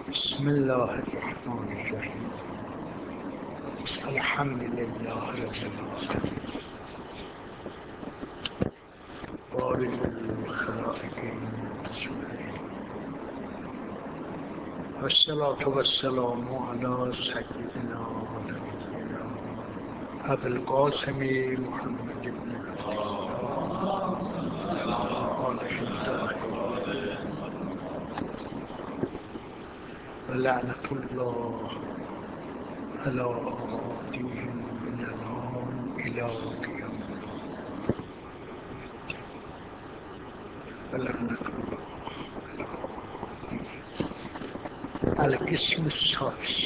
بسم الله الرحمن الرحیم. الحمد لله رب العالمین. بارئ الخلائق اجمعین. والصلاة والسلام علی سیدنا و نبینا ابی القاسم محمد بن عبدالله و آله الطاهرین و لعنة الله على أعاديهم من الآن إلى قيام ولعنة الله على أعاديهم. القسم الثالث.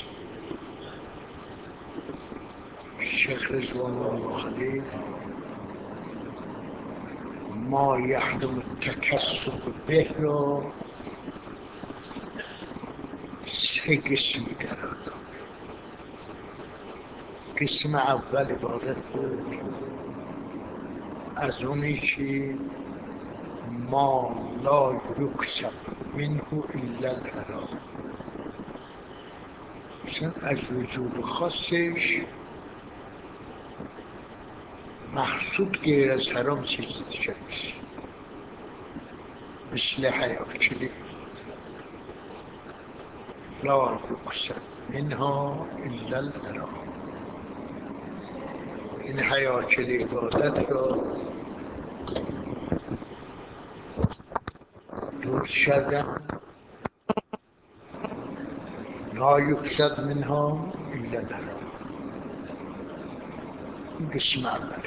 الشيخ رضوان الله عليه ما يحرم التكسب به را سه قسم قرار داد. قسم اول عبارت بود از اونی که ما لا یکسب منه الا الحرام، مثلا از وجود خاصش مقصود غیر از حرام چیزی دیگر نیست، مثل حیاکلی لا یکسب منها الا الحرام. این حیاکل عبادت را درست کردن لا یکسب منها الا الحرام. این قسم اول.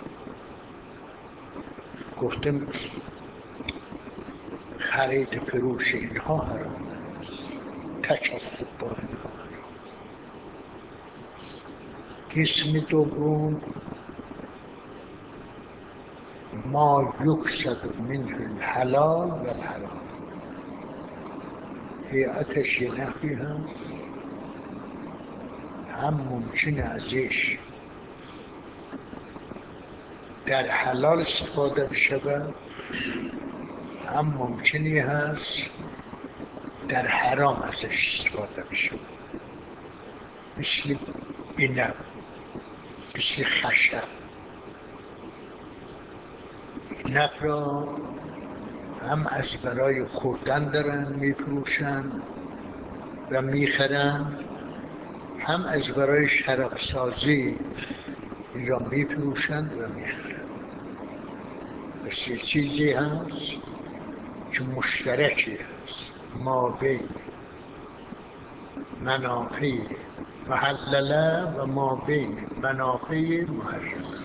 گفتم خرید فروش اینها حرام است، تکسب با اینها حرام. قسم دوم ما یکسب منه الحلال و الحرام. هیئتش یه نحوی هست هم ممکنه ازش در حلال استفاده بشود، هم ممکنی هست در حرام ازش استفاده بشود، مثل عنب، مثل خشب. عنب را هم از برای خوردن دارن میفروشن و میخرن، هم از برای شراب سازی این را میفروشند و میخرند. پس یه چیزی هست که مشترکی هست ما بین منافع محلله و ما بین منافع محرمه.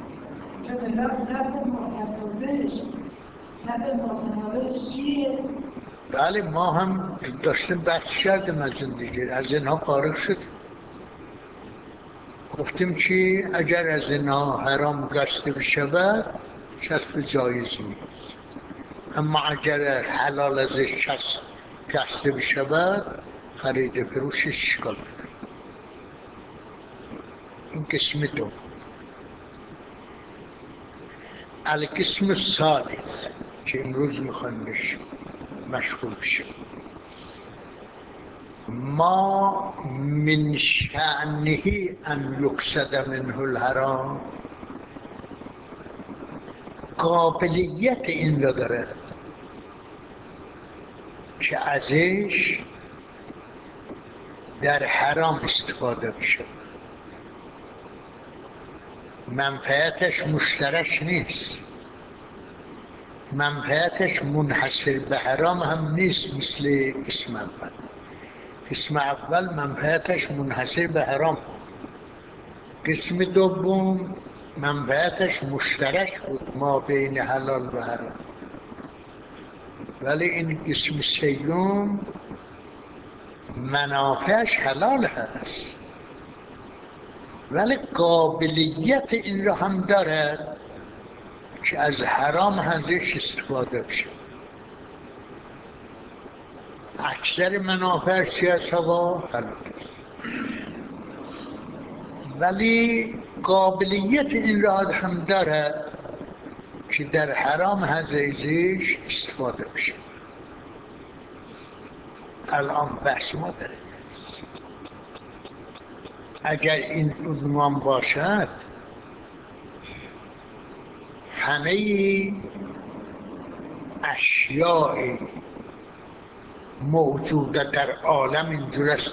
بله، ما هم داشتیم بحث کردیم از این دیگه، از اینها فارغ شدیم. گفتیم که اگر از اینها حرام گشته بشود کسب جایز نیست، اما اگر حلال ازش گشته بشود خرید فروشش اشکال نداره. این قسم دوم. القسم الثالث که امروز میخوایم بهش مشغول بشیم، ما من شأنه ان یقصد منه الحرام. قابلیت این را دارد که ازش در حرام استفاده بشه. منفعتش مشترک نیست، منفعتش منحصر به حرام هم نیست. مثل قسم اول، قسم اول منفعتش منحصر به حرام بود، قسم دوم منفعتش مشترک بود ما بین حلال و حرام. ولی این قسم سیوم منافعش حلال هست ولی قابلیت این را هم دارد که از حرام ازش استفاده بشه. اکثر منافعش چی هست؟ حلال است، ولی قابلیت این را هم دارد که در حرام ازش استفاده بشه. الان بحث ما داره. اگر این عنوان باشد همه اشیاء موجوده در عالم اینجور است.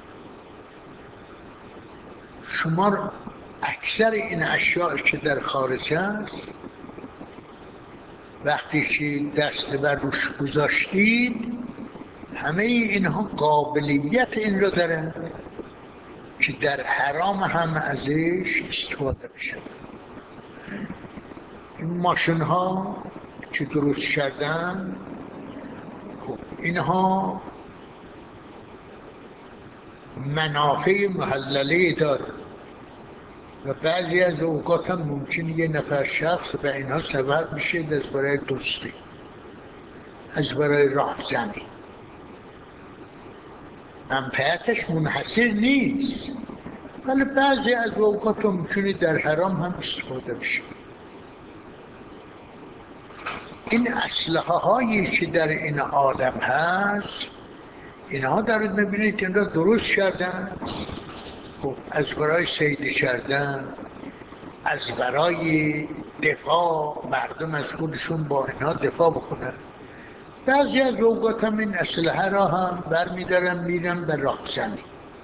شما اکثر این اشیاء که در خارج است وقتی که دست بر روش گذاشتید همه اینها قابلیت این رو دارن که در حرام هم ازش استفاده بشه. این ماشین ها که درست کردن خب اینها منافع محلله داره و بعضی از اوقات هم ممکنه یه نفر شخص به اینها سبب بشه از برای دوستی، از برای راهزنی. منفعتش منحصر نیست ولی بعضی از اوقات ممکنه در حرام هم استفاده بشه. این اسلحه هایی که در این عالم هست اینها دارید ببینید این را درست کردن خب از برای صید کردن، از برای دفاع، مردم از خودشون با اینها دفاع بکنن. بعضی از اوقات هم این اسلحه را هم برمیدارن میرن به راهزنی،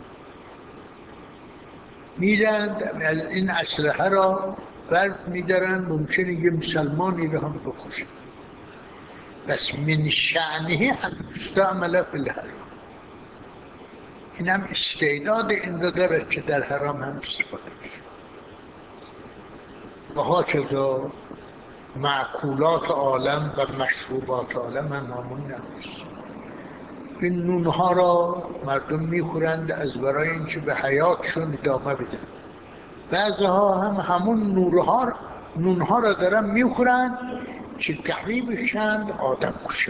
میرن از این اسلحه را برمیدارن ممکنه یه مسلمانی را هم بکشن. بس من شأنه ان یستعمل فی الحرام. این هم استعداد این را دارد که در حرام هم استفاده بشه. و هاکذا معقولات عالم و مشروبات عالم هم همون نمیست. این نونها را مردم میخورند از برای اینکه به حیاتشون ادامه بدن. بعضها هم همون نونها را دارن میخورند که قوی بشند آدم کشه.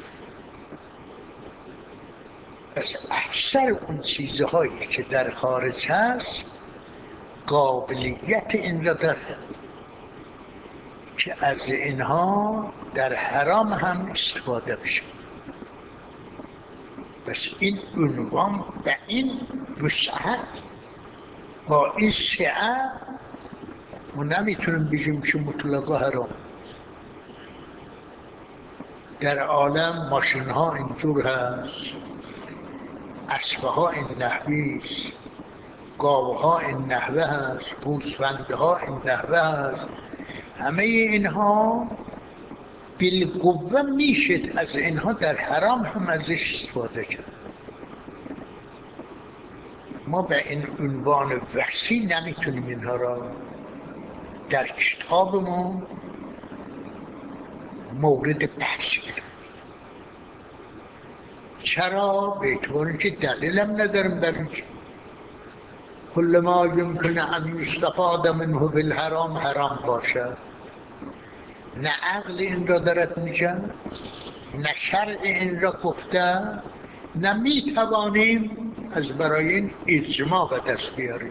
پس اکثر اون چیزهایی که در خارج هست قابلیت این را داره که از اینها در حرام هم استفاده بشه. بس این عنوان به این وسعت با این سعه ما نمیتونیم بگیم که مطلقا حرام. در عالم ماشین ها اینجور هست، اسبه ها این نحوی است، گاوه ها این نحوه هست، گوسفنده ها این نحوه هست. همه اینها بالقوه میشد از اینها در حرام هم ازش استفاده کرد. ما به این عنوان وسیع نمیتونیم اینها را در کتابمون مورد بحث کنیم. چرا؟ به اعتبار که دلیلم ندارم در اینکه کل ما یمکن ان یستفاد منه فی الحرام حرام باشد. نه عقل این را دارد میگه، نه شرع این را گفته، نه میتوانیم از برای این اجماع به دست بیاریم.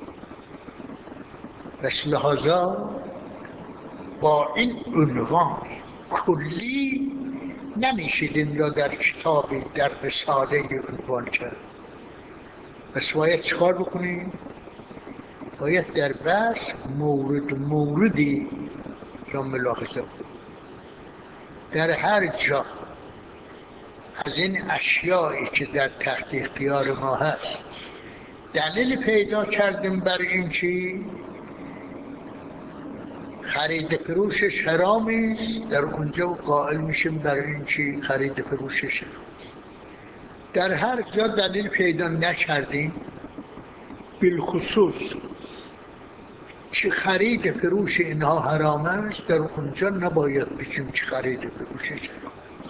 بس لحاظا با این عنوان کلی نمیشید این را در کتابی در رساله عنوان کرد. بس باید چکار بکنیم؟ باید در بحث موردی را ملاحظه کنیم. در هر جا از این اشیایی که در تحت اختیار ما هست دلیل پیدا کردیم بر این چی خرید فروشش حرام است، در اونجا قائل میشیم بر این چی خرید فروشش حرام. در هر جا دلیل پیدا نکردیم بالخصوص که خرید فروش اینها حرام است، در اونجا نباید بگیم که خرید فروشش حرام.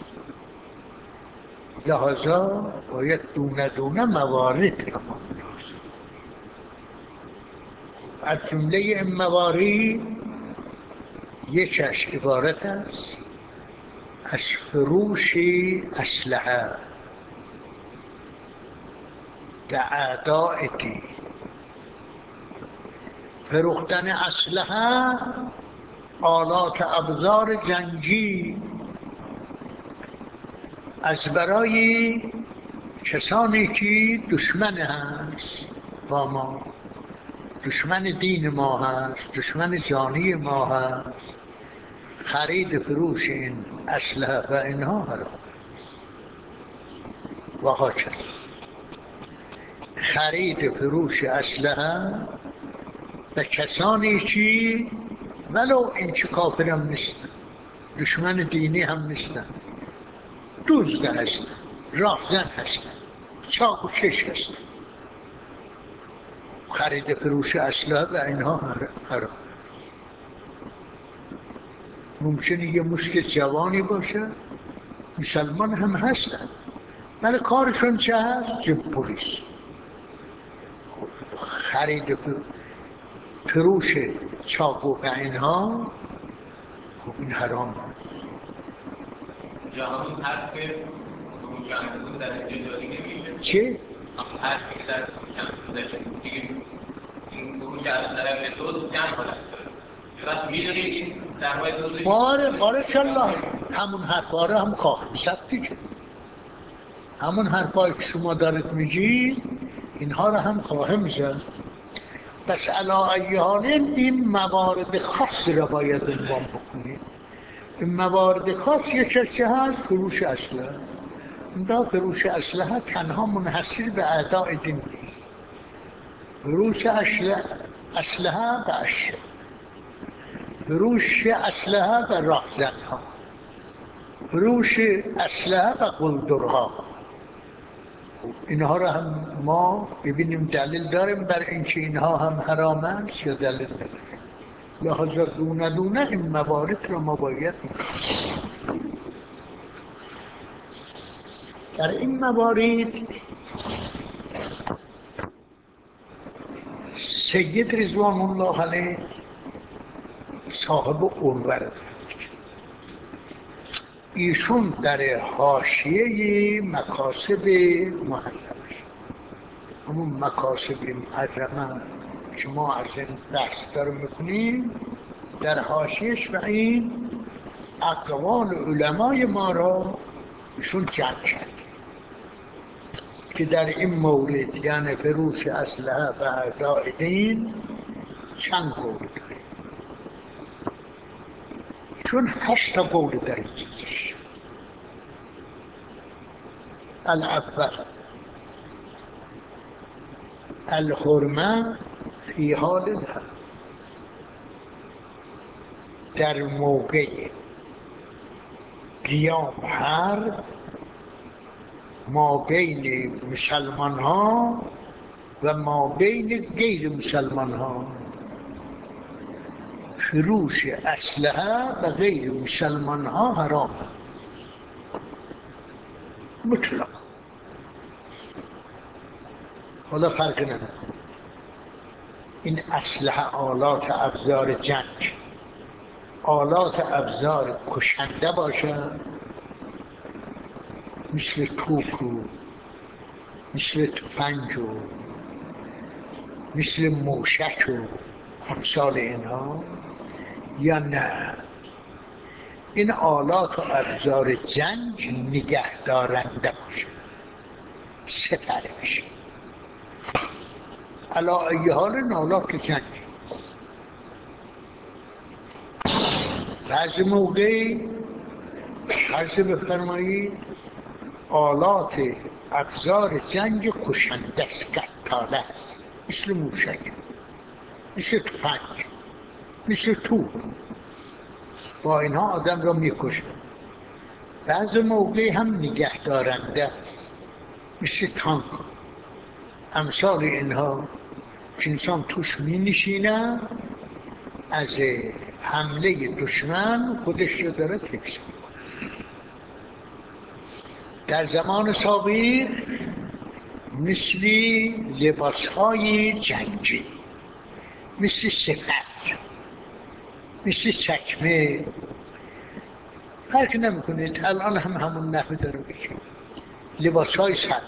لحاظا باید دونه دونه موارد را ما ملاحظه. از جمله این موارد یکیش عبارت است از فروش اسلحه به اعداء دین. فروختن اسلحه، آلات ابزار جنگی از برای کسانی که دشمن هست با ما، دشمن دین ما هست، دشمن جانی ما هست، خرید فروش این اسلحه و اینها حرام و هاکذا. خرید فروش اسلحه و کسانی که ولو این چه کافر هم نیستن، دشمن دینی هم نیستن، دزد هستن، راهزن هستن، چاق و کش هستن، خرید فروش اسلحه و اینها حرام. ممکنه یه مشت جوانی باشه، مسلمان هم هستن، ولی کارشون چه هست؟ جب پلیس. خرید فروش چاقو و اینها خب این حرام هست. جهان حرف فروش انگور در اینجا جاری نمیشه؟ چه؟ حرفی در فروش انگور دیگه این فروش اسلحه به دوز چند حالت داره؟ وقت میدونید این در باید دوزش؟ بارکالله همون حرفاره هم خواهد زد دیگه. همون حرفایی که شما دارید میگید اینها رو هم خواهم زد. بس علا ای حال این موارد خاص را باید عنوان بکنید. این موارد خاص یک چه هست؟ فروش اسلحه. اینجا فروش اسلحه تنها منحصر به اعداء دین نیست. فروش اسلحه به اشیاء، فروش اسلحه به راهزنها، فروش اسلحه به قلدرها، اینها را هم ما ببینیم دلیل داریم بر اینکه اینها هم حرام است یا دلیل نداریم. لحاظا دونه دونه این موارد را ما باید در این موارد سید رضوان الله علیه صاحب عروه، ایشون در حاشیه مکاسب محرمه، همون مکاسب محرمه که ما از این بحث داریم میکنیم، در حاشیهش و این اقوال علمای ما را ایشون جمع کرد که در این مورد یعنی فروش اسلحه و اعداء دین چند قول داریم. چون 8 قول در این چیزش. الاول الحرمه فی حال الحرب، در موقع قیام حرب ما بین مسلمان ها و ما بین غیر مسلمان ها، فروش اسلحه و غیر مسلمان ها حرام مطلق. حالا فرق نمیکنه این اسلحه آلات ابزار جنگ، آلات ابزار کشنده باشه، مثل توپ و مثل تفنگ و مثل موشک و امثال اینها، یا نه این آلات و ابزار جنگ نگه دارنده باشه، سپره بشه. علا ای حال این آلات جنگ بعضی موقع عرض بفرمایید آلات ابزار جنگ کشنده است، قتاله است، مثل موشک، مثل تفنگ، مثل توپ، با اینها آدم را میکشه. بعض موقع هم نگه دارنده است، مثل تانک، امثال اینها که انسان توش می نشینه، از حمله دشمن خودش را داره حفظ. در زمان سابق مثل لباسهای جنگی، مثل صفت، مثل چکمه، فرق نمیکنید الان هم همون نحوه داره بشه. لباسهای سرد،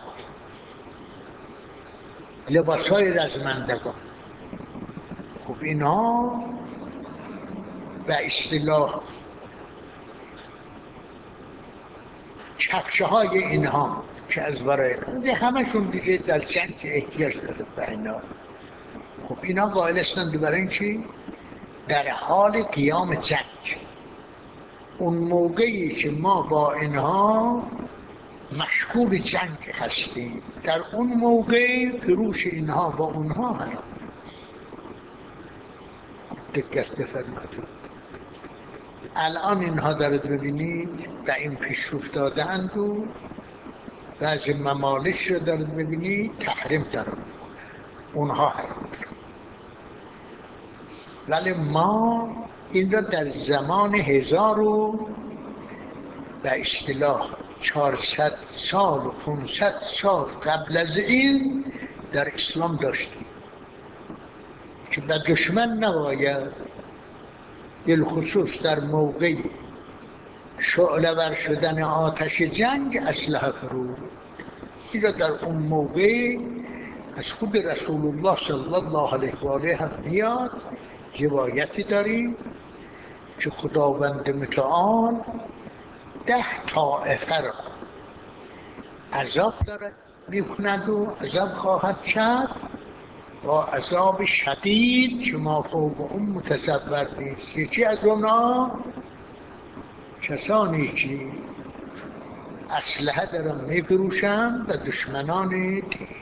لباسهای رزمندگان، خب اینا به اصطلاح کفشه های اینها که از برای همشون دیگه در جنگ احتیاج داره به اینا. خب اینا قائل هستند برای این چی؟ در حال قیام جنگ، اون موقعی که ما با اینها مشغول جنگ هستیم، در اون موقع فروش اینها با اونها هست. دقت بفرمایید. الان اینها دارد ببینید و این پیش افتاده اند و بعضی ممالک رو دارد ببینید تحریم دارد میکنه، اونها حرام. ولی ما این را در زمان 1000 و به اصطلاح 400 سال و 500 سال قبل از این در اسلام داشتیم که به دشمن نباید بالخصوص در موقع شعله ور شدن آتش جنگ اسلحه فرود. این را در اون موقع از خود رسول الله صلی الله علیه و آله هم میاد. روایتی داریم که خداوند متعال 10 طائفه را عذاب دارد میکند و عذاب خواهد کرد با عذاب شدید که ما فوق اون متصور نیست. یکی از اونا کسانی که اسلحه دارن میفروشن و دشمنان دین،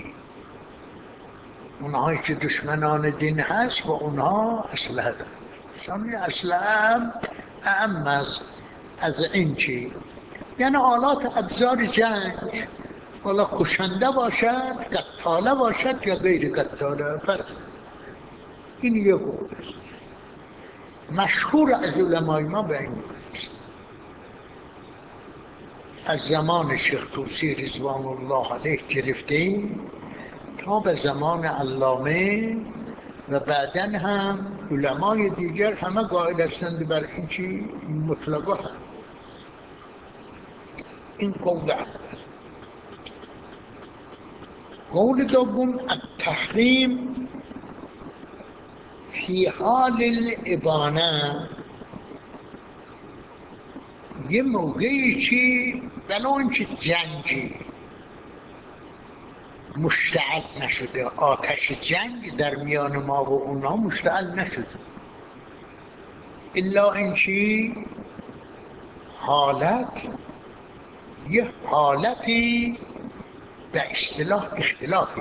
اونهایی که دشمنان دین هست و اونها اسلحه دارن. شامل اسلحه اهم است از این چی؟ یعنی آلات ابزار جنگ، حالا کشنده باشد، قتاله باشد یا غیر قتاله، فرق. این یه قول است مشهور از علمای ما به این است. از زمان شیخ طوسی رضوان الله علیه گرفته تا به زمان علامه و بعداً هم علمای دیگر همه قائل هستند بر این چی؟ این مطلقه هم. این قول اول. قول دوم التحریم فی حال الابانه، یه موقعی که ولو اینکه جنگی مشتعل نشده، آتش جنگ در میان ما و اونا مشتعل نشده، الا اینکه حالت یه حالتی به اصطلاح اختلافی،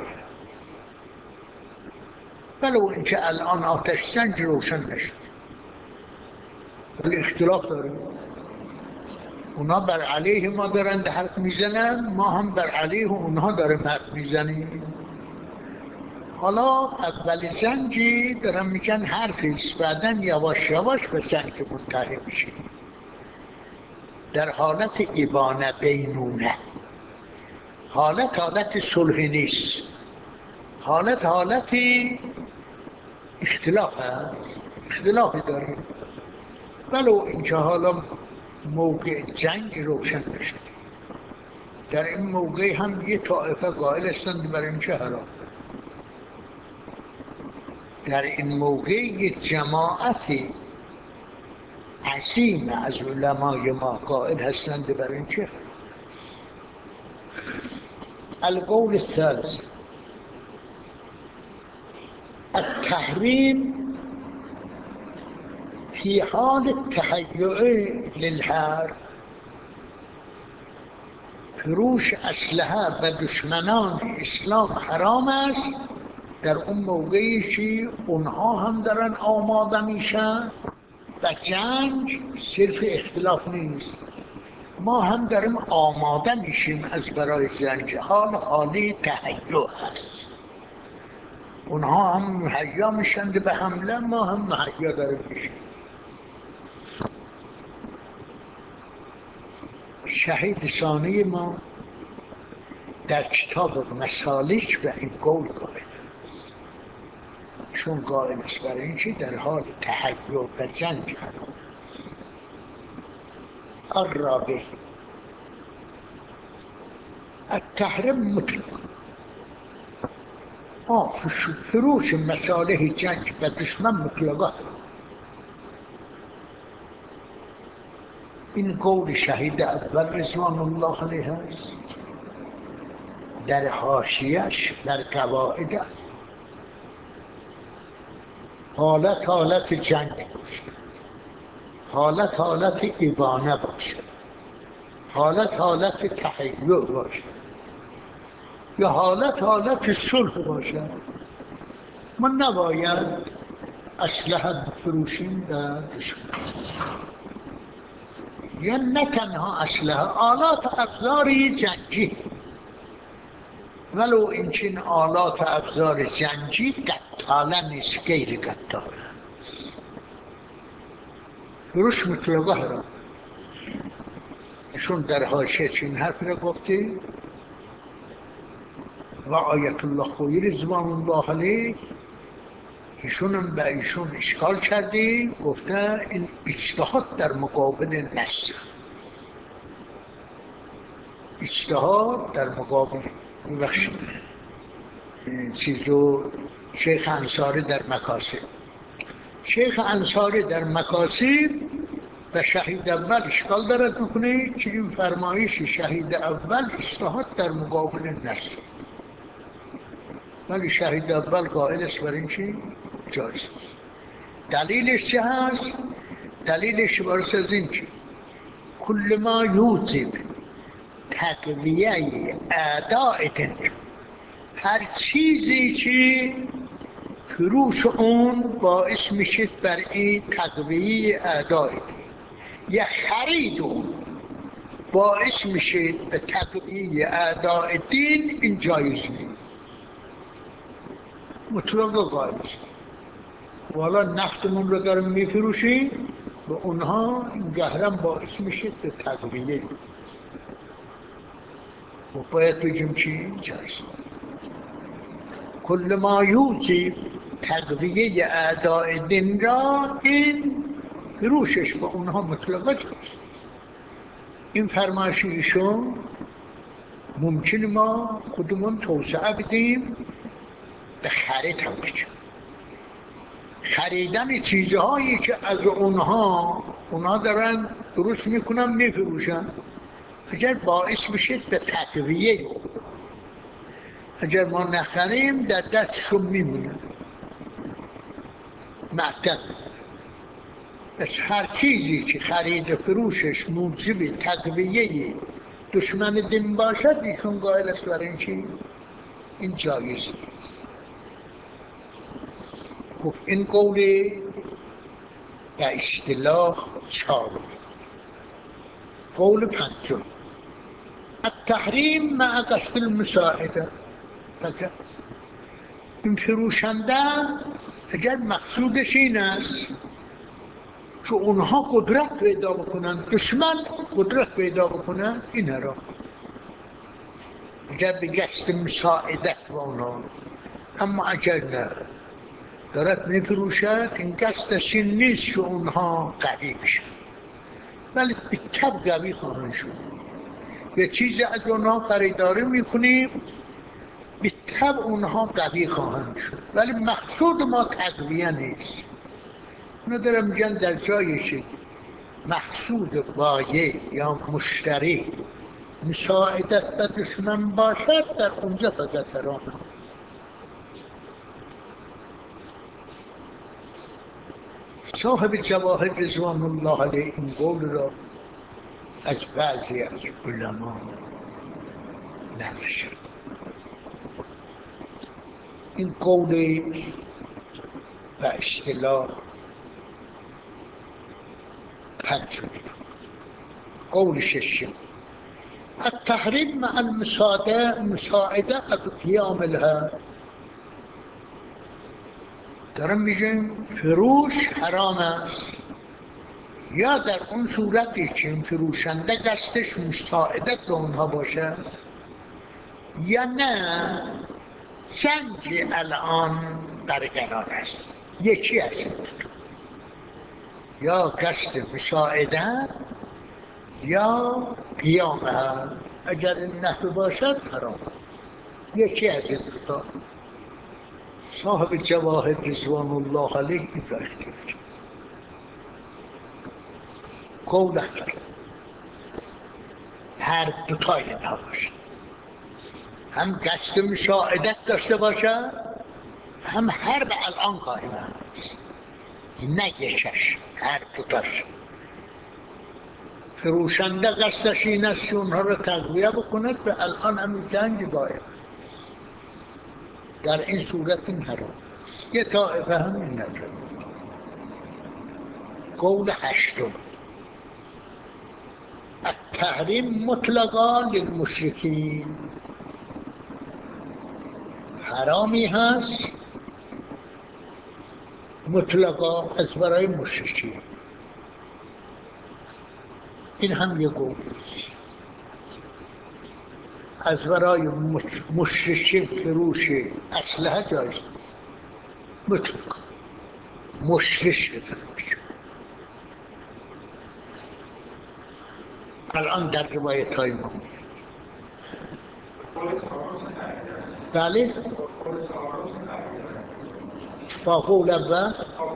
ولو اینکه الان آتش جنگ روشن نشده ولی اختلاف داریم. اونا بر علیه ما دارن حرف میزنن، ما هم بر علیه اونها داریم حرف میزنیم. حالا اول جنگی دارن میگن حرفیست، بعدا یواش یواش به جنگ منتهی میشه. در حالت ابانه بینونه، حالت صلح نیست، حالت اختلاف هست، اختلافی داریم، ولو اینکه حالا موقع جنگ روشن نشده. در این موقع هم یه طائفه قائل هستند برای این چه حرام. در این موقع یه جماعتی عظیم از علمای ما قائل هستند برای این چه حرام. القول الثالث التحریم فی حال التهیؤ للحرب، فروش اسلحه و دشمنان اسلام حرام است در اون موقعی که اونها هم دارن آماده میشن و جنگ صرف اختلاف نیست، ما هم داریم آماده میشیم از برای جنگ، حالی تهیؤ هست. اونها هم مهیا میشند به حمله، ما هم مهیا داریم میشیم. شهید ثانی ما در کتاب مسالک به این قول قائل است، چون قائل است برای این که در حال تهیؤ و جنگ حرام. الرابع التحریم مطلق، فروش مصالح جنگ و دشمن مطلقه. این قول شهید اول رضوان الله علیه است. در حاشیه‌اش در قواعد حالت جنگ باشه، حالت ایوانه باشه، حالت تهیع باشه، یا حالت صلح باشه. ما نباید اسلحه بفروشیم در دشمن، یا نه تنها اسلحه، آلات و ابزار جنگی، ولو اینچین آلات و ابزار جنگی قتاله نیست، غیر قتاله. فروش مطلقه حرام. ایشون در حاشیه چین حرف را گفته و آیت الله خویی رضوان الله علیه ایشون هم به ایشون اشکال کرده، گفته این اجتهاد در مقابل نص، اجتهاد در مقابل ببخشید چیزو شیخ انصاری در مکاسب، شیخ انصاری در مکاسب به شهید اول اشکال دارد میکنه که این فرمایش شهید اول اجتهاد در مقابل نص، ولی شهید اول قائل است بر این چی؟ جایز. دلیلش چه هست؟ دلیلش عبارت از این که کل ما یوجب تقویه اعداء دین، هر چیزی که فروش اون باعث میشه بر این تقویه اعداء دین، یا خرید اون باعث میشه به تقویه اعداء دین، این جایز نیست، مطلق قائل است. والا نفتمون رو دارم میفروشیم و اونها این گهرم باعث میشه به تقویه و باید بگیم چی؟ جایز. کل ما یوجب تقویه اعداء دین را، این فروشش با اونها مطلقه جایز. این فرمایش ایشون ممکنه ما خودمون توسعه بدیم به خرید هم بچیم، خریدن چیزهایی که از اونها دارن درست میکنن میفروشن، اگر باعث بشه به تقویه، اگر ما نخریم در دستشون میمونه معتد. پس هر چیزی که خرید و فروشش موجب تقویه دشمن دین باشد، ایشون قائل است برای این چی؟ این جایز. خب این قول به اصطلاح چهارم. قول پنجم، التحریم مع قصد المساعده. این فروشنده اگر مقصودش این است که اونها قدرت پیدا بکنن، دشمن قدرت پیدا بکنن، این حرام. اگر به قصد مساعدت با اونها، اما اگر نه دارد میفروشد، این قصدش این نیست که اونها قوی بشن، ولی به طب قوی خواهند شد. یه چیزی از اونها خریداری میکنیم، به طب اونها قوی خواهند شد، ولی مقصود ما تقویه نیست. ندارم میگن در جایش مقصود بایع یا مشتری مساعدت به دشمن باشد، در اونجا فقط حرام. صاحب جواهر رضوان الله علیه این قول را از بعضی از علما نقل شد. این قول به اصطلاح پنجم. قول ششم، التحریم مع المساعده قیام لها. دارم میگم فروش حرام است یا در اون صورتی که این فروشنده قصدش مساعدت به اونها باشه، یا نه جنگ الان برقرار است. یکی از این، یا قصد مساعدت یا قیامه. اگر این نحو باشد حرام، یکی از این دو. صاحب جواهر رضوان الله علیه این را اختیار کرد. قول هر دوتای اینها باشد، هم قصد مساعدت داشته باشد، هم حرب الان قائم است. نه یکش، هر دوتاش. فروشنده قصدش این است که اونها را تقویه بکند، به الان همین جنگ قائم. در این صورت این حرام. یه طائفه هم این نظر. قول هشتم، التحریم مطلقا للمشرکین، حرامی هست مطلقا از برای مشرکین. این هم یه قول. از برای مشرکین فروش اسلحه جایز مطلقا، مشرک فروش. الان در روایت های ما بله با قول اول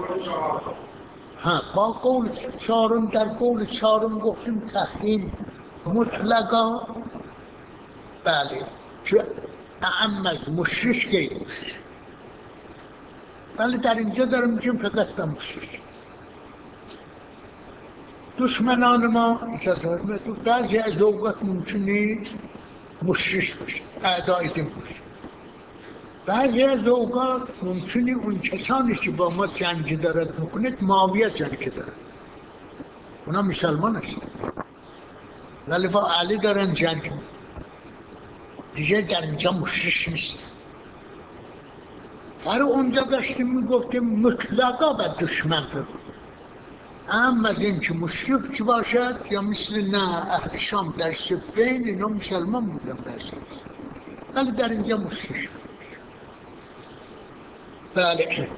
با قول چهارم. در قول چهارم گفتیم تحریم مطلقا، بله، که اعم از مشرک گیرش. بله در اینجا دارم میگیم فقط به مشرک. دشمنان ما اجازه بعضی از اوقات ممکنه مشرک باشه، اعدای دین باشه. بعضی از اوقات ممکنه اون کسانی که با ما جنگ دارد میکنید معاویه جنگ دارد، اونا مسلمان هستند ولی با علی دارن جنگ، دیگه در اینجا مشرک نیست. برای اونجا داشتیم میگفتیم مطلقا به دشمن بگو، اما از این که مشرک که باشد، یا مثل نه اهل شام در صفین اینا مسلمان بودن بعضی، ولی در اینجا مشرک. بله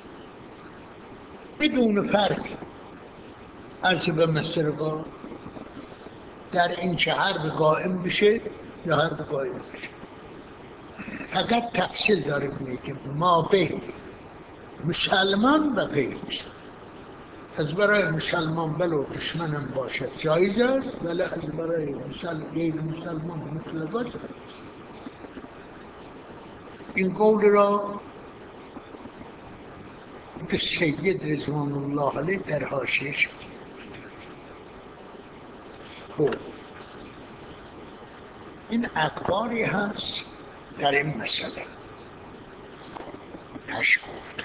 بدون فرق عرض به مسرقا در این که حرب قائم بشه یا حرب قائم بشه. فقط تفصیل داریم میگیم ما بین مسلمان و غیر مسلمان. از برای مسلمان بلو دشمنم باشد جایز است، ولی از برای غیر مسلمان مطلقا جایز است. این قول را به سید رضوان الله علیه در حاشیه‌اش خب این اقواری هست در این مسئله. هشت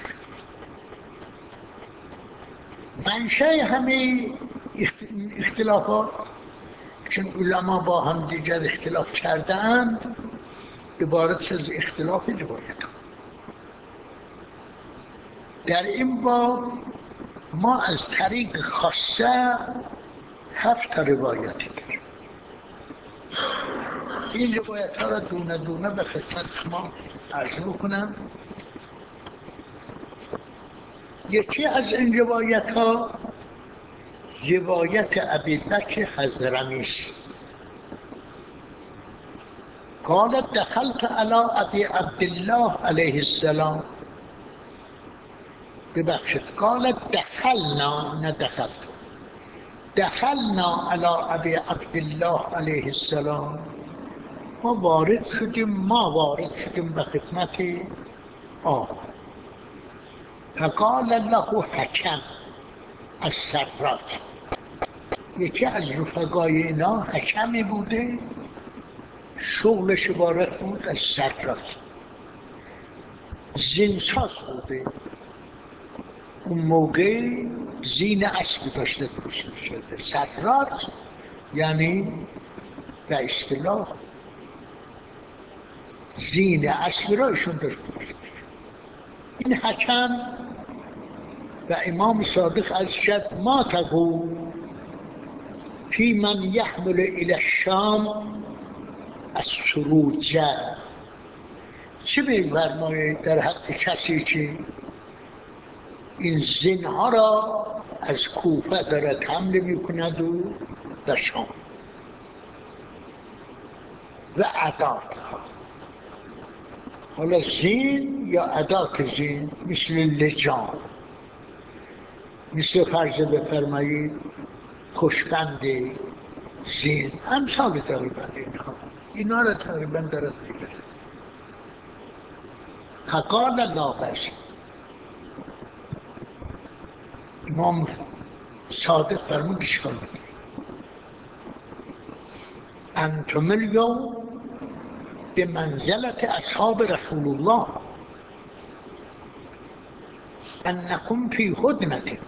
منشأ همه اختلافات، چون علما با هم دیگر اختلاف کردند، عبارت از اختلاف روایت. در این باب ما از طریق خاصه 7 روایت داریم. این روایت ها را دونه دونه به خدمت شما عرض میکنم. یکی از این روایت ها روایت ابی بکر حضرمی است. قال دخلت علی ابی عبدالله علیه السلام، ببخشید قال دخلنا نه دخلت، دخلنا علی ابی عبدالله علیه السلام، ما وارد شدیم به خدمت آقا. فقال له حکم از سراج، یکی از رفقای اینا حکمی بوده، شغلش عبارت بود از سراج، زینساز بوده. اون موقع زین اسب داشته پوشیده شده. سراج یعنی به اصطلاح زین اسب را ایشون داشته پوشیده. این حکم و امام صادق از شد ما تقول فی من یحمل الی الشام السروج، چه می‌فرمایید در حق کسی که این زنها را از کوفه دارد حمل میکند و به شام و اداتها. حالا زین یا ادات زین مثل لجام، مثل فرض بفرمایید خوشبند زین، امثال تقریبا اینا را تقریبا دارد میگه. فقال لا بأس. امام صادق فرمود اشکال نداره. انتم اليوم بمنزلة اصحاب رسول الله انكم في هدنة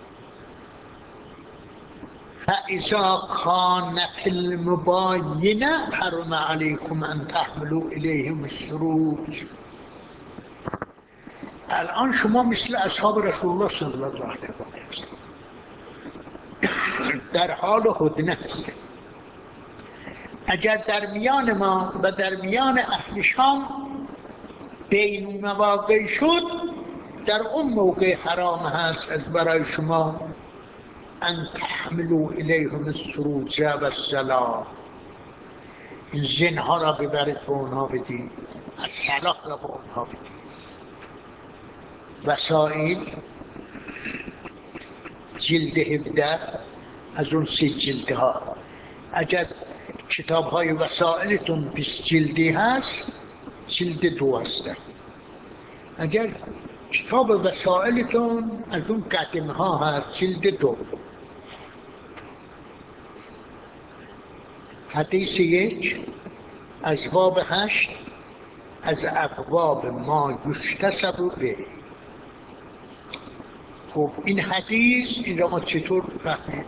فإذا كانت المباينة حرم عليكم أن تحملوا إليهم السروج. الان شما مثل اصحاب رسول الله صلی الله علیه و آله در حال هدنه هستید. اگر در میان ما و در میان اهل شام بینونه واقع شد، در اون موقع حرام هست از برای شما ان تحملوا الیهم السروج و السلاح، این زنها را ببرید به اونها بدید، السلاح را به اونها بدید. وسائل جلد 17 از اون 3 جلده ها. اگر کتاب های وسائلتون 20 جلدی هست، جلد 2 هست. اگر کتاب وسائلتون از اون قدیم ها هست، جلد 2. حدیث 1 از باب 8 از ابواب ما یشتسب به. خب این حدیث این را ما چطور بفهمیم؟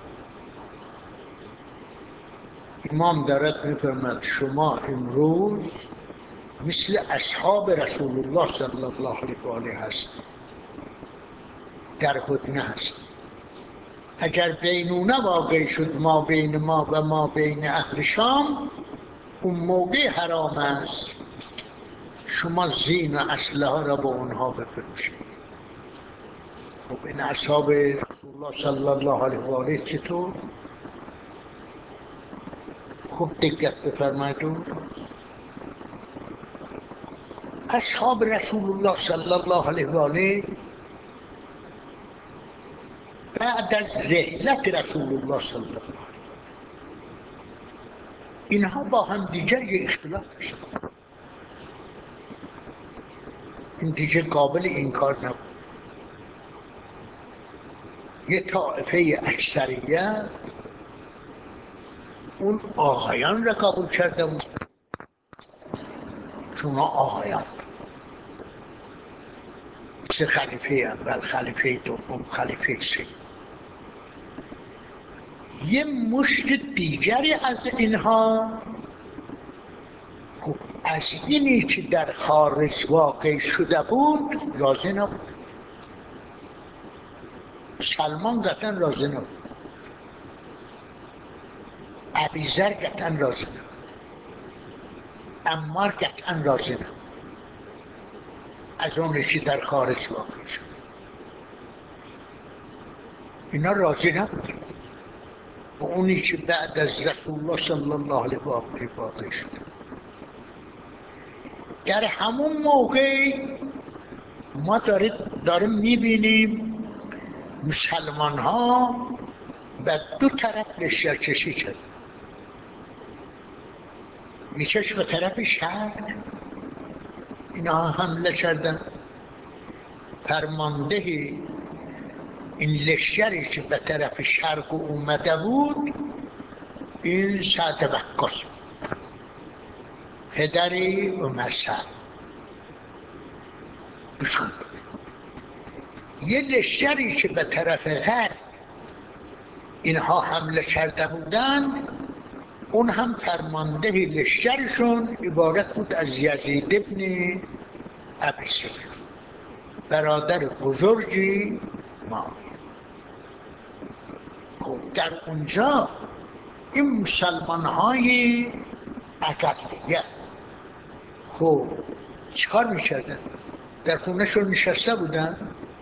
امام دارد می‌فرماید شما امروز مثل اصحاب رسول الله صلی الله علیه و آله هست، در هدنه هست. اگر بینونه واقع شد ما بین ما و ما بین اهل شام، اون موقع حرام است شما زین و اسلحه را به اونها بفروشید. خب این اصحاب رسول الله صلی الله علیه و آله چطور؟ خوب دقت بفرمایید. اصحاب رسول الله صلی الله علیه و آله بعد از رحلت رسول الله صلی الله علیه و آله اینها با هم دیگر یک اختلاف داشتند. این دیگه قابل انکار نبود. یه طائفه اکثریت اون آقایان را قبول کرده بود. شما آقایان مثل خلیفه اول، خلیفه دوم، خلیفه سوم. یه مشت دیگری از اینها از اینی که در خارج واقع شده بود راضی نبود. سلمان قطعا راضی نبود، ابیذر قطعا راضی نبود، عمار قطعا راضی نبود از اونی که در خارج واقع شد. اینا راضی نبود و اونی که بعد از رسول الله صلی الله علیه و آله واقع شد. در همون موقع ما داریم میبینیم مسلمان ها به دو طرف لشکرکشی کرد. یکیش به طرف شرق اینا حمله کردن. فرمانده این لشکری که به طرف شرق اومده بود این سعد وقاص، پدر عمر سعد. یه لشکری که به طرف غرب اینها حمله کرده بودند، اون هم فرمانده لشکرشون عبارت بود از یزید ابن ابی سفیان، برادر بزرگی معاویه. خب در اونجا این مسلمان های اقلیت خب چیکار میکردن؟ در خونهشون نشسته بودن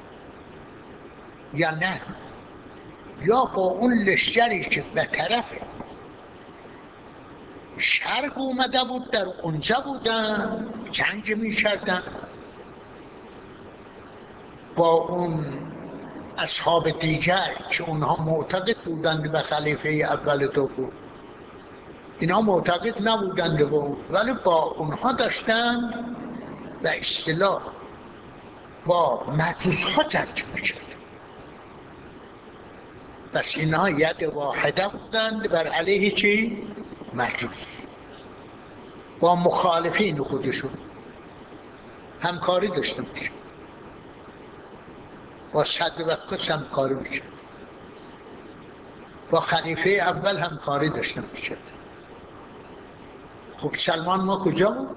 یا نه؟ یا با اون لشکری که به طرف شرق اومده بود در اونجا بودن جنگ میکردن با اون اصحاب دیگر که اونها معتقد بودند به خلیفه اول دوم. اینا معتقد نبودند به اون، ولی با اونها داشتن به اصطلاح با مجوس ها جنگ میکرد. بس اینها ید واحده بودند بر علیه چی؟ مجوس. با مخالفین خودشون همکاری داشته میشه، با صدربکس همکاری میشه، با خلیفه اول همکاری داشته میشه. خب سلمان ما کجا بود؟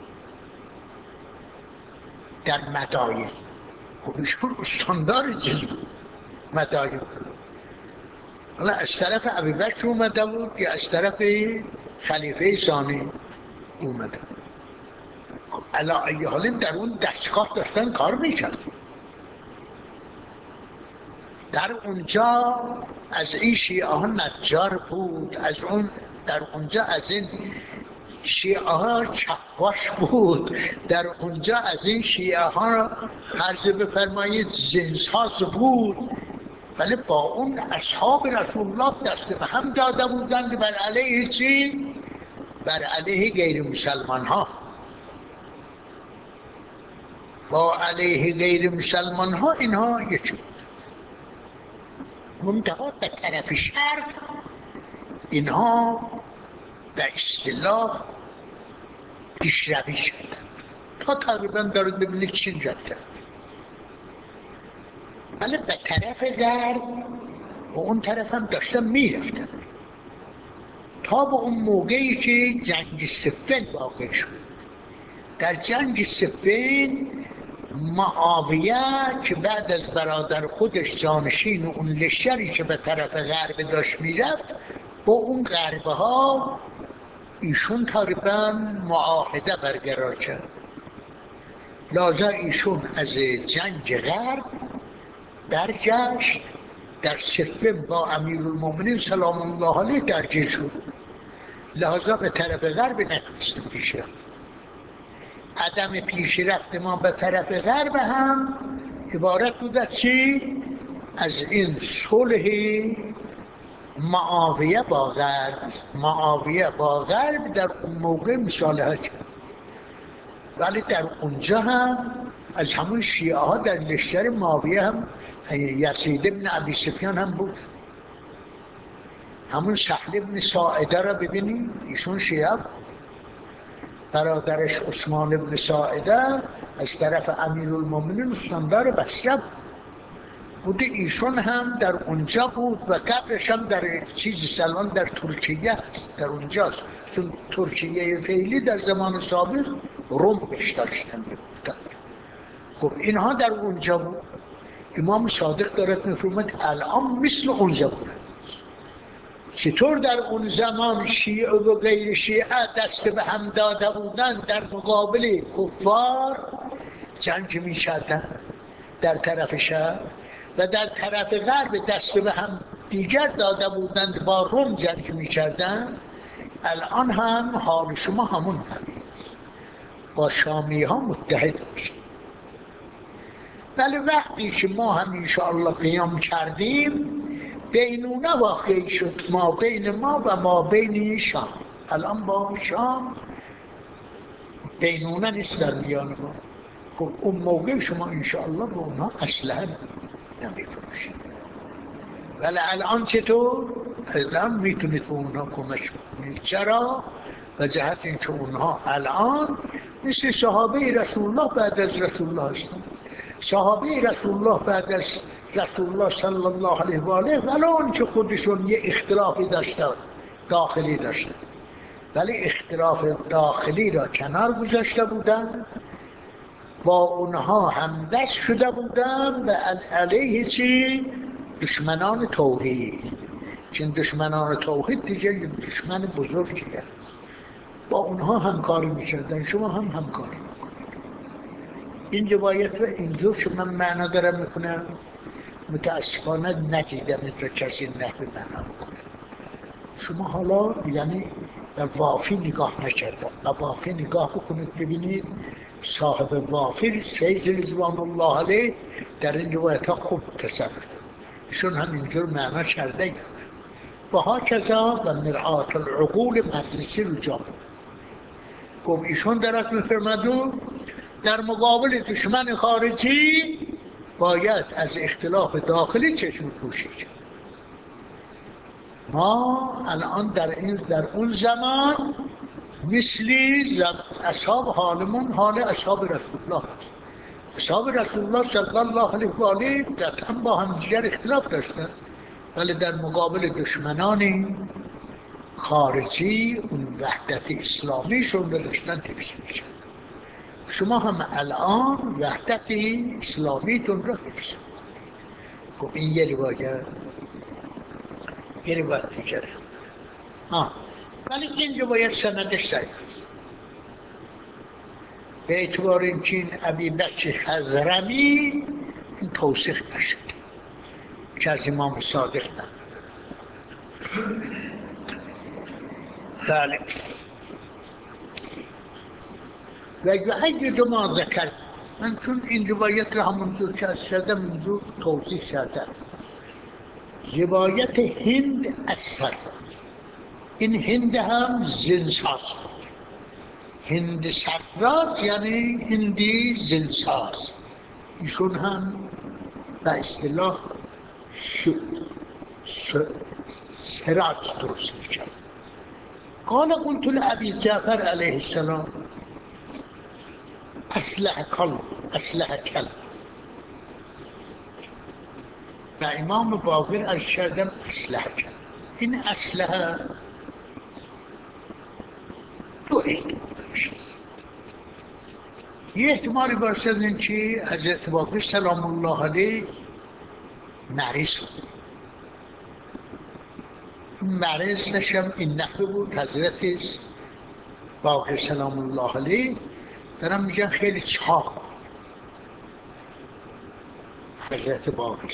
در مداین. خب ایشون استاندار چیز بود مداین. حالا از طرف ابوبکر اومده بود یا از طرف خلیفه ثانی اومده؟ خب علی ای حال در اون دستگاه داشتن کار میکرد. در اونجا از این شیعه ها نجار بود، از اون در اونجا از این شیعه ها چکواش بود، در اونجا از این شیعه ها عرض بفرمایید زنساز بود. ولی با اون اصحاب رسول الله دست به هم داده بودند بر علیه چی؟ بر علیه غیر مسلمان ها. با علیه غیر مسلمان ها اینها یکی بود. منتها به طرف شرق اینها به اصطلاح پیشروی شدند تا تقریبا دارید ببینید چین رفتند. ولی به طرف غرب و اون طرف هم داشتن میرفتن تا به اون موقعی که جنگ صفین واقع شد. در جنگ صفین معاویه که بعد از برادر خودش جانشین اون لشکری که به طرف غرب داشت میرفت با اون غربه ها ایشون تقریبا معاهده برقرار کرد. لذا ایشون از جنگ غرب برگشت، در صفین با امیرالمومنین سلام الله علیه درگیر شد. لذا به طرف غرب نتونست پیش رفت. عدم پیشرفت ما به طرف غرب هم عبارت بود از چی؟ از این صلح معاویه با غرب. معاویه با غرب در اون موقع مصالحه کرد. ولی در اونجا هم از همون شیعه ها در لشکر معاویه هم یزید ابن ابی سفیان هم بود. همون سهل ابن ساعده را ببینید، ایشون شیعه بود. برادرش عثمان ابن ساعده از طرف امیرالمومنین استاندار بصره بود. ایشون هم در اونجا بود و قبرش هم در سلمان در ترکیه است، در اونجاست. چون ترکیه فعلی در زمان سابق روم بهش داشتن میگفتن. خب اینها در اونجا بود. امام صادق دارد میفرماید الان مثل اونجا بود. چطور در اون زمان شیعه و غیر شیعه دست به هم داده بودن در مقابل کفار جنگ می کردن در طرف شرق و در طرف غرب دست به هم دیگر داده بودند با روم جنگ می کردن. الان هم حال شما همون همین با شامی ها متحد باشید. ولی وقتی که ما هم انشاءالله قیام کردیم بینونه واقعی شد ما بین ما و ما بین شام. الان با شام بینونه نیست در میان ما. خب اون موقع شما انشاءالله با اونها اسلحه نمیفروشید. ولی الان چطور؟ الان میتونید به اونها کمک بکنید. چرا؟ و جهت اینکه اونها الان مثل صحابه رسول الله بعد از رسول الله هستند. صحابه رسول الله بعد از رسول الله صلی الله علیه و آله ولو آنکه خودشون یه اختلافی داشتن داخلی داشتن ولی اختلاف داخلی را کنار گذاشته بودن، با اونها همدست شده بودن و علیه چی؟ دشمنان توحید. چون دشمنان توحید دیگه دشمن بزرگی هست. با اونها همکاری میکردن. شما هم همکاری میکنید. این روایت و اینجور که من معنا دارم میکنم متاسفانه ندیدم این را کسی نحوی معنا بکنه. شما حالا یعنی به وافی نگاه نکردن، به وافی نگاه بکنید ببینید صاحب وافی فیض رضوان الله علیه در این روایت ها خوب تصرف دارد. ایشون هم اینجور معنا کرده گرد و ها کذا و مرعات العقول مجلسی رو جا. خب ایشون درست میفرمدون در مقابل دشمن خارجی باید از اختلاف داخلی چشم پوشی کرد. ما الان در اون زمان مثلی اصحاب حالمون حال اصحاب رسول الله است. اصحاب رسول الله صلی الله علیه و آله قطعا با هم دیگر اختلاف داشتن، ولی در مقابل دشمنان خارجی اون وحدت اسلامیشون رو داشتن حفظ می‌کردن. شما هم الان وحدت اسلامیتون رو حفظ می‌کنید. خب این یه روایت دیگره. ولی این روایت سندش ضعیف است. به اعتبار اینکه این ابی بکر حضرمی این توثیق نشد که از امام صادق نقل. بله. و یعید ما ذکر، من چون این روایت را همونجور که از شدم اینجور توضیح شدم. روایت هند از سر، این هند هم زنساز، هند سرراز یعنی هندی زنساز. ایشون هم به اصطلاح سراج درست می‌کرد. قال قلت لأبي جعفر علیه السلام اسلحه کل. و امام باقر از کردم اسلحه کل. این اسلحه دو احتمال داشت. یه احتمالی باشد این که حضرت باقر سلام الله علیه مریض بود. مریضش هم این نحوه بود. حضرت باقر سلام الله علیه دارم میگن خیلی چاق حضرت باقر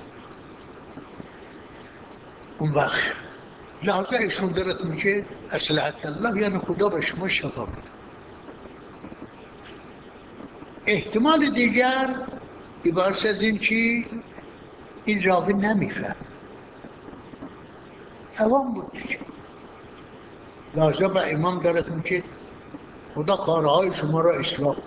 اون وقت لحظه ایشون دارد میگه اصلحت الله یعنی خدا به شما شفا بده. احتمال دیگر عبارت از این که این راوی نمیفهم، عوام بود دیگه. لحظه به امام دارد میگه خدا کارهای شما را اصلاح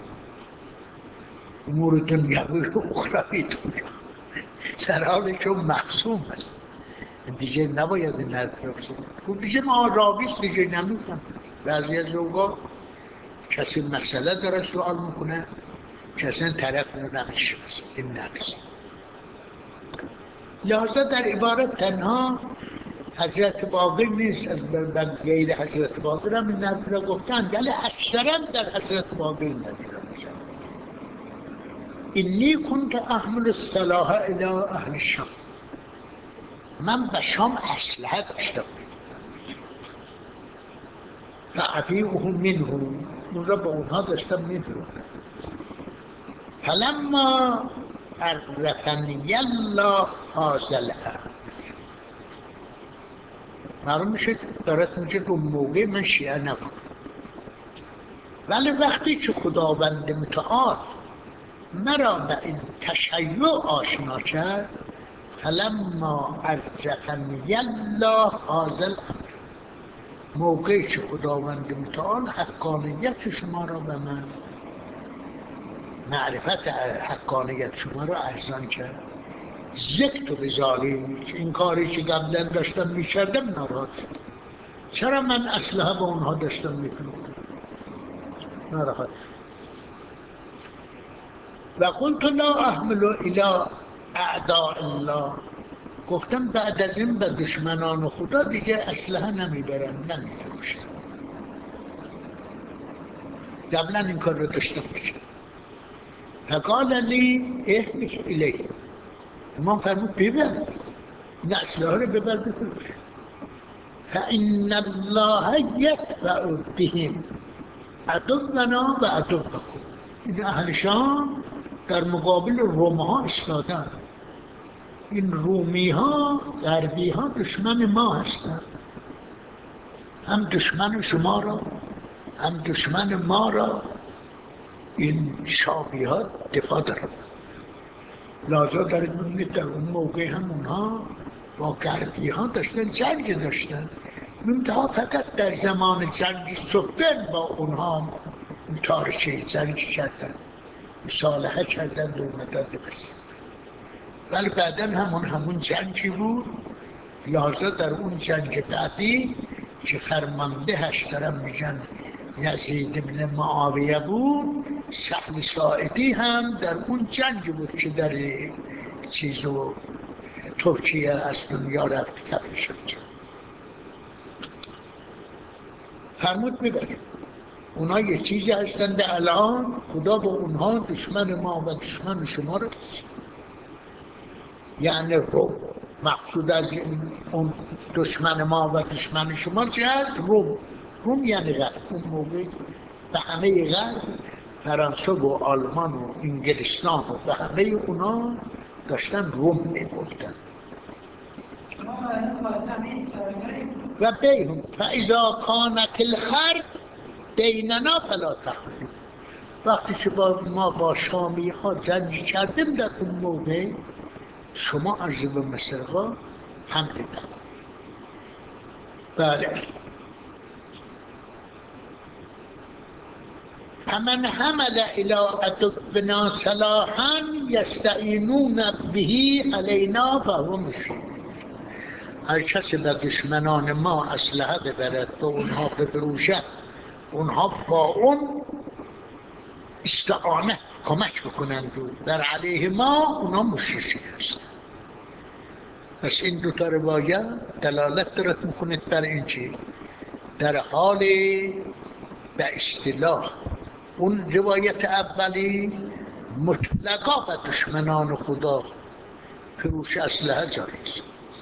امور دنیوی و اخرویتون در حال چون محسوم است دیگه نباید این حرف را بزنید. خب دیگه ما راویست دیگه نمیگم. بعضی از اوقات کسی مسئله داره سوال میکنه کسی این طرف رو نمیشناسه. این نقص. لحظه در عبارت تنها حضرت باقر نیست، از غیر حضرت باقر هم این نظر را گفتن، ولی اکثرا در حضرت باقر این نظر را میشن. اینی کنت احمل السلاح الی اهل شام، من به شام اسلحه داشتم فابیعه منهم، اون را به اونها داشتم میفروختم. فلما عرفنی الله هذا الامر، معلوم میشه دارد میگه اون موقع من شیعه نبود، ولی وقتی که خداوند متعال مرا به این تشیع آشنا کرد، فلما عرفنی الله هذا الامر، موقعی که خداوند متعال حقانیت شما را به من، معرفت حقانیت شما را ارزان کرد، زکت و بذالک، این کاری که قبلا داشتم میکردم ناراحت شد. چرا من اسلحه با اونها داشتم میفروختم؟ ناراحت. و قلت لا احمل الی اعداء الله، گفتم بعد از این به دشمنان خدا دیگه اسلحه نمیبرم نمیفروشم. قبلا این کار رو داشتم میکردم. فقال لی احمل الیه، امام فرمود ببر این اسلحه رو ببر بفروش. فإن الله یدفع بهم عدونا و عدوکم، این اهل شام در مقابل روم ها ایستادن. این رومی ها غربی ها دشمن ما هستند، هم دشمن شما را هم دشمن ما را این شامی ها دفاع دارند. لازم دارید ببینید در اون موقع هم اونها با غربی ها داشتن جنگ داشتن، منتها فقط در زمان جنگ صفین با اونها متارکه جنگ کردن. مصالحه کردن و اومدن ببستن. ولی بعدا همون جنگی بود، لحظه در اون جنگ بعدی که فرماندهش دارم میگن یزید بن معاویه بود، سهل ساعدی هم در اون جنگ بود که در چیزو ترکیه از دنیا رفت کبیر شد. فرمود میبریم اونا یه چیزی هستند الان خدا با اونها دشمن ما و دشمن شما رو، یعنی روم. مقصود از اون دشمن ما و دشمن شما چه هست؟ روم یعنی غرب. اون موقع به همه غرب، فرانسه و آلمان و انگلستان و به همه اونا داشتن روم می‌بردن. و بینهم فاذا کانت الحرب بیننا فلا تخافوا. وقتی که ما با شامی ها جنگ کردیم در اون موقع، شما عرض به مصرها حمله نکنید. بله. فمن حمل الی عدونا سلاحا یستعینون به علینا فهو مشرک. هر کسی به دشمنان ما اسلحه ببرد و اونها بفروشد، اونها با اون استعانه کمک بکنند و در علیه ما، اونا مشرک هستند. پس این دو تا روایت دلالت دارد میکنید بر این چی؟ در حال به اصطلاح اون روایت اولی مطلقا به دشمنان خدا فروش اسلحه جایز.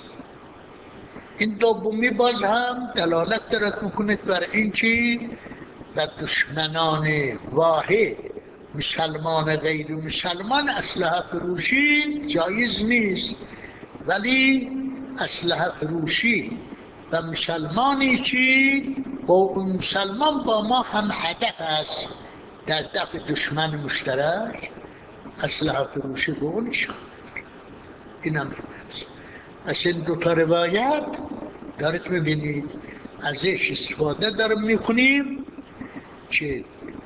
این دومی باز هم دلالت دارد میکنید بر این چی؟ به دشمنان واحد مسلمان غیر مسلمان اسلحه فروشی جایز نیست، ولی اسلحه فروشی و مسلمانی چی؟ با اون مسلمان با ما هم هدف است، در دفع دشمن مشترک اسلحه فروشی به اون شامل. این هم هست. از این دو تا روایت دارید میبینید ازش استفاده داریم میکنیم که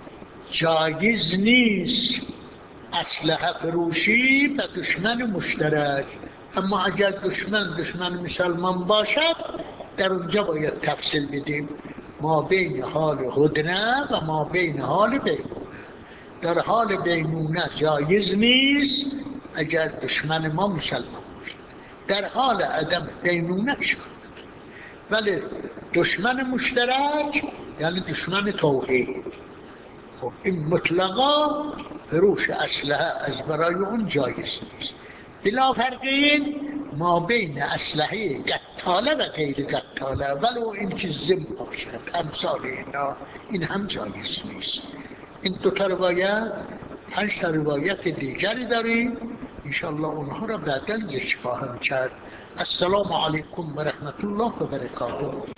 جایز نیست اسلحه فروشی به دشمن مشترک، اما اگر دشمن مسلمان باشد در اونجا باید تفصیل بدیم ما بین حال هدنه و ما بین حال بینونه. در حال بینونه جایز نیست اگر دشمن ما مسلمان باشد، در حال عدم بینونه شد. ولی دشمن مشترک یعنی دشمن توحید، خب این مطلقا فروش اسلحه از برای اون جایز نیست. بلا فرقین ما بین اسلحه قتاله و غیر قتاله، ولو این که ضمن باشد امثال اینا، این هم جایز نیست. این دو تا روایت 5 تا روایت دیگری داریم، انشاءالله اونها را بعداً ذکر خواهم کرد. السلام علیکم و رحمت الله و برکاته.